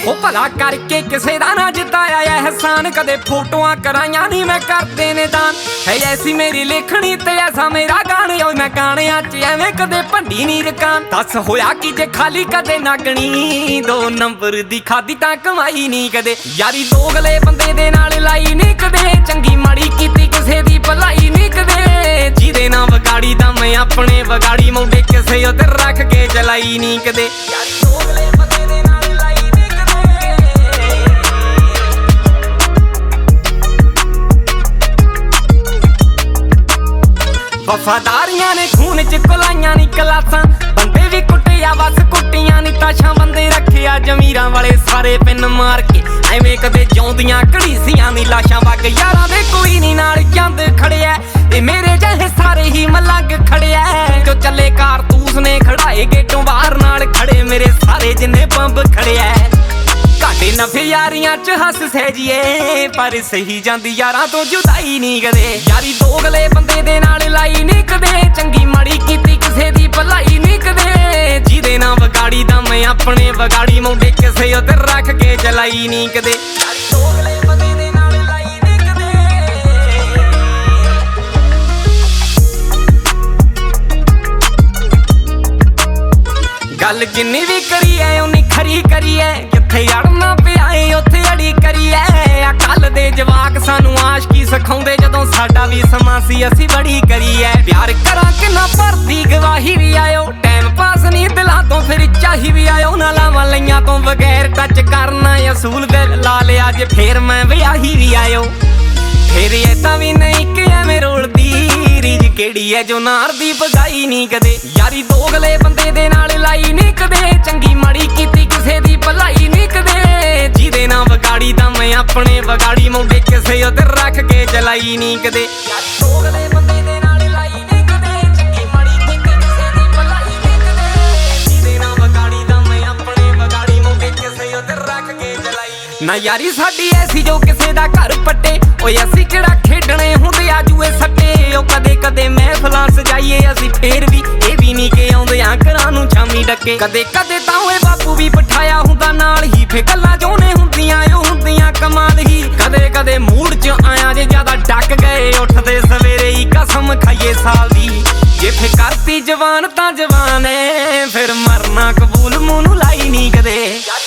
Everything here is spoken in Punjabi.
ਉਹ ਭਲਾ ਕਰਕੇ ਕਿਸੇ ਦਾ ਨਾ ਜਿਤਾਇਆ ਇਹਸਾਨ, ਕਦੇ ਫੋਟੋਆਂ ਕਰਾਈਆਂ ਨਹੀਂ ਮੈਂ ਕਰਦੇ ਨੇ ਦਾਨ। ਹੈ ਐਸੀ ਮੇਰੀ ਲਿਖਣੀ ਤੇ ਐਸਾ ਮੇਰਾ ਗਾਣੇ, ਓਏ ਮੈਂ ਗਾਣਿਆਂ 'ਚ ਐਵੇਂ ਕਦੇ ਭੰਡੀ ਨਹੀਂ ਰਕਾਨ। ਦੱਸ ਹੋਇਆ ਕਿ ਜੇ ਖਾਲੀ ਕਦੇ ਨਾਗਣੀ, 2 ਨੰਬਰ ਦੀ ਖਾਦੀ ਤਾਂ ਕਮਾਈ ਨਹੀਂ ਕਦੇ। ਯਾਰੀ ਦੋਗਲੇ ਬੰਦੇ ਦੇ ਨਾਲ ਲਾਈ ਨਹੀਂ ਕਦੇ, ਚੰਗੀ ਮਾੜੀ ਕੀਤੀ ਕਿਸੇ ਦੀ ਭਲਾਈ ਨਹੀਂ ਕਦੇ। ਜਿਹਦੇ ਨਾਲ ਵਿਗਾੜੀ ਤਾਂ ਮੈਂ ਆਪਣੇ ਵਿਗਾੜੀ, ਮੌਡੇ ਕਿਸੇ ਉੱਤੇ ਰੱਖ ਕੇ ਚਲਾਈ ਨਹੀਂ ਕਦੇ। ਯਾਰੀ ਦੋਗਲੇ ਬੰਦੇ ਦੇ ਨਾਲ ਲਾਈ ਨਹੀਂ ਕਦੇ। ਵਫਾਦਾਰੀਆਂ ਨੇ ਖੂਨ 'ਚ ਕੁਲਾਈਆਂ ਨੀ ਕਲਾਸਾਂ, ਬੰਦੇ ਵੀ ਕੁੱਟਿਆ ਬਸ ਕੁੱਟੀਆਂ ਨੀ ਤਾਸ਼ਾਂ। ਬੰਦੇ ਰੱਖਿਆ ਜ਼ਮੀਰਾਂ ਵਾਲੇ ਸਾਰੇ ਪਿੰਨ ਮਾਰ ਕੇ, ਐਵੇਂ ਕਦੇ ਜਿਉਂਦੀਆਂ ਘੜੀਸੀਆਂ ਨੀ ਲਾਸ਼ਾਂ। ਵਗ ਯਾਰਾਂ ਦੇ ਕੋਈ ਨੀ ਨਾਲ ਚੰਦ ਖੜਿਆ, ਇਹ ਮੇਰੇ ਜਿਹੇ ਸਾਰੇ ਹੀ ਮਲੰਗ ਖੜਿਆ। ਜੋ ਚੱਲੇ ਕਾਰਤੂਸ ਨੇ ਖੜਾਏ ਗੇਟੋਂ ਬਾਹਰ, ਨਾਲ ਖੜੇ ਮੇਰੇ ਸਾਰੇ ਜਿੰਨੇ ਬੰਬ ਖੜਿਆ। ਘਾਟੇ ਨਫੇ ਯਾਰੀਆਂ 'ਚ ਹੱਸ ਸਹਿਜੀਏ, ਪਰ ਸਹੀ ਜਾਂਦੀ ਯਾਰਾਂ ਤੋਂ ਜੁਦਾਈ ਨਹੀਂ ਕਦੇ। ਯਾਰੀ ਦੋਗਲੇ ਬੰਦੇ ਦੇ ਨਾਲ ਲਾਈ ਨਹੀਂ ਕਦੇ, ਚੰਗੀ ਮਾੜੀ ਕੀਤੀ ਕਿਸੇ ਦੀ ਭਲਾਈ ਨਹੀਂ ਕਦੇ। ਜਿਹਦੇ ਨਾਲ ਵਿਗਾੜੀ ਤਾਂ ਮੈਂ ਆਪਣੇ ਵਿਗਾੜੀ, ਮੌਡੇ ਕਿਸੇ ਉੱਤੇ ਰੱਖ ਕੇ ਚਲਾਈ ਨਹੀਂ ਕਦੇ। ਯਾਰੀ ਦੋਗਲੇ ਬੰਦੇ ਦੇ ਨਾਲ ਲਾਈ ਨਹੀਂ ਕਦੇ। ਗੱਲ ਜਿੰਨੀ ਵੀ ਕਰੀ ਐ ਉਨੀ ਖਰੀ ਕਰੀ ਐ, ਜਿੱਥੇ ਅੜਨਾ ਪਿਆ ਏ ਉੱਥੇ ਅੜੀ ਕਰੀ ਐ। ਆ ਕੱਲ ਦੇ ਜਵਾਕ ਸਾਨੂੰ ਆਸ਼ਕੀ ਸਿਖਾਉਂਦੇ, ਜਦੋਂ ਸਾਡਾ ਵੀ ਸਮਾਂ ਸੀ ਅਸੀਂ ਬੜੀ ਕਰੀ ਐ। ਪਿਆਰ ਕਰਾਂ ਕਿੰਨਾ ਭਰਦੀ ਗਵਾਹੀ ਵੀ ਆਇਓ, ਟਾਈਮ ਪਾਸ ਨਹੀਂ ਦਿਲਾਂ ਤੋਂ ਫਿਰ ਚਾਹੀ ਵੀ ਆਇਓ। ਨਾ ਲਾਵਾਂ ਲਈਆਂ ਤੋਂ ਬਗੈਰ ਟੱਚ ਕਰਨਾ ਅਸੂਲ, ਦਿਲ ਲਾ ਲਿਆ ਜੇ ਫੇਰ ਮੈਂ ਵਿਆਹੀ ਵੀ ਆਇਓ। ਫਿਰ ਇਹ ਤਾਂ ਵੀ ਨਹੀਂ ਕਿ ਐਵੇਂ ਰੋਲਦੀ ਰੀਝ ਕਿਹੜੀ ਐ ਜੋ ਨਾਰ ਦੀ ਬਗਾਈ ਨਹੀਂ ਕਦੇ। ਯਾਰੀ ਦੋਗਲੇ ਬੰਦੇ ਦੇ ਨਾਲ ਲਾਈ ਨਹੀਂ ਕਦੇ, ਚੰਗੀ ਮਾੜੀ ਕੀਤੀ ਕਿਸੇ ਦੀ ਭਲਾਈ ਨਹੀਂ ਕਦੇ। ਜਿਹਦੇ ਨਾਲ ਵਿਗਾੜੀ ਤਾਂ ਮੈਂ ਆਪਣੇ ਵਿਗਾੜੀ, ਮੌਡੇ ਕਿਸੇ ਉੱਤੇ ਰੱਖ ਕੇ ਚਲਾਈ ਨਹੀਂ ਕਦੇ। ਯਾਰੀ ਦੋਗਲੇ ਬੰਦੇ ਦੇ ਨਾਲ ਲਾਈ ਨਹੀਂ ਕਦੇ, ਚੰਗੀ ਮਾੜੀ ਕੀਤੀ ਕਿਸੇ ਦੀ ਭਲਾਈ ਨਹੀਂ ਕਦੇ। ਜਿਹਦੇ ਨਾਲ ਵਿਗਾੜੀ ਤਾਂ ਮੈਂ ਆਪਣੇ ਵਿਗਾੜੀ, ਮੌਡੇ ਕਿਸੇ ਉੱਤੇ ਰੱਖ ਕੇ ਚਲਾਈ ਨਹੀਂ। ਨਾ ਯਾਰੀ ਸਾਡੀ ਐਸੀ ਜੋ ਕਿਸੇ ਦਾ ਘਰ ਪੱਟੇ, ਓਏ ਅਸੀਂ ਕਿਹੜਾ ਖੇਡਣੇ ਹੁੰਦੇ ਆ ਜੂਏ ਸੱਟੇ। ਉਹ ਕਦੇ ਕਦੇ ਮਹਿਫਲਾਂ ਸਜਾਈਏ ਅਸੀਂ, ਫੇਰ ਵੀ ਇਹ ਵੀ ਨਹੀਂ ਕਿ ਆਉਂਦੇ ਆ ਘਰਾਂ ਨੂੰ ਸ਼ਾਮੀ ਡੱਕੇ। ਕਦੇ ਕਦੇ ਤਾਂ ਓਏ ਬਾਪੂ ਵੀ ਬਿਠਾਇਆ ਹੁੰਦਾ ਨਾਲ ਹੀ, ਫੇ ਗੱਲਾਂ ਜੋਨੇ ਹੁੰਦੀਆਂ ਉਹ ਹੁੰਦੀਆਂ ਕਮਾਲ ਹੀ। ਕਦੇ ਕਦੇ ਮੂਡ 'ਚ ਆਇਆ ਜੇ ਜ਼ਿਆਦਾ ਡੱਕ ਗਏ, ਉੱਠਦੇ ਸਵੇਰੇ ਹੀ ਕਸਮ ਖਾਈਏ ਸਾਲ ਦੀ। ਜੇ ਫੇ ਕਰਤੀ ਜਵਾਨ ਤਾਂ ਜਵਾਨ ਏ, ਫਿਰ ਮਰਨਾ ਕਬੂਲ ਮੂੰਹ ਨੂੰ ਲਾਈ ਨਹੀਂ ਕਦੇ।